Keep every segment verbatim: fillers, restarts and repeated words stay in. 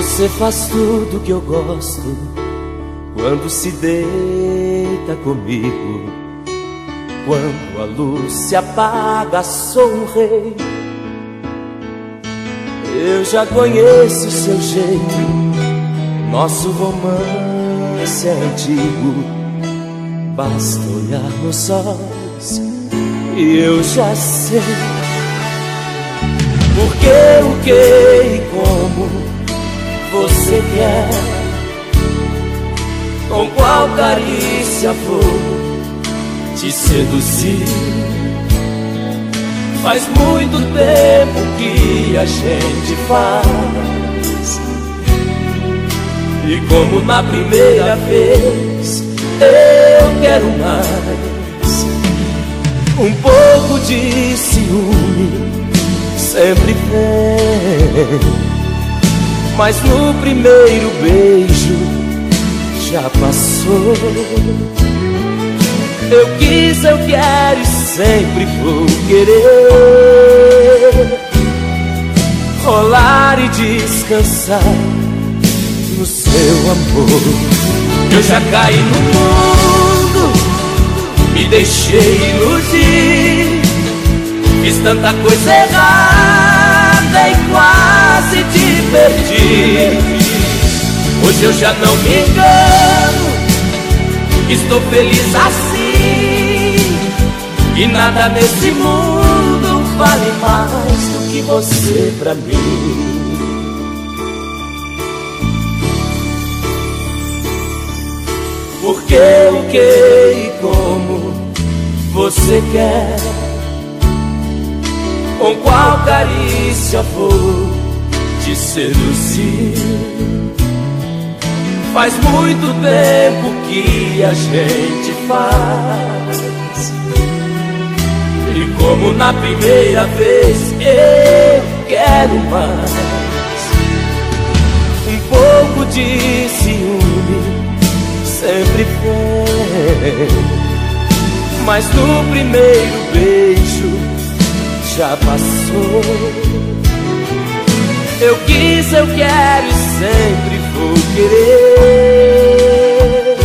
Você faz tudo que eu gosto quando se deita comigo. Quando a luz se apaga, sou um rei. Eu já conheço o seu jeito, nosso romance é antigo. Basta olhar nos olhos e eu já sei por que, o que e como você quer. Com qual carícia vou te seduzir? Faz muito tempo que a gente faz, e como na primeira vez, eu quero mais. Um pouco de ciúme sempre vem, mas no primeiro beijo já passou. Eu quis, eu quero e sempre vou querer rolar e descansar no seu amor. Eu já caí no mundo, me deixei iludir, fiz tanta coisa errada e quase te perdi. Hoje eu já não me engano, estou feliz assim, e nada nesse mundo vale mais do que você pra mim. Porque o que e como você quer, com qual carícia vou te seduzir? Faz muito tempo que a gente faz, e como na primeira vez, eu quero mais. Um pouco de ciúme sempre vem, mas no primeiro beijo já passou. Eu quis, eu quero e sempre vou querer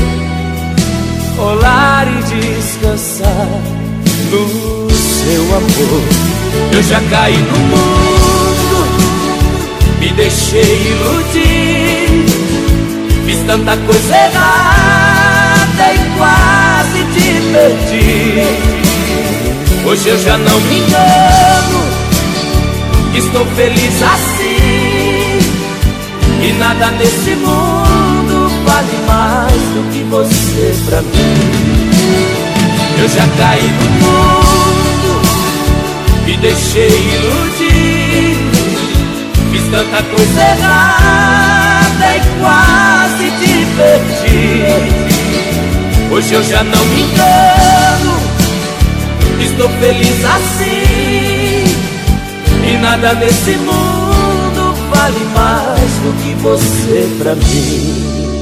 rolar e descansar no seu amor. Eu já caí no mundo, me deixei iludir, fiz tanta coisa errada e quase te perdi. Hoje eu já não me engano, estou feliz assim, e nada nesse mundo vale mais do que você pra mim. Eu já caí no mundo, me deixei iludir, fiz tanta coisa errada e quase te perdi. Hoje eu já não me engano, estou feliz assim, e nada nesse mundo vale mais do que você pra mim.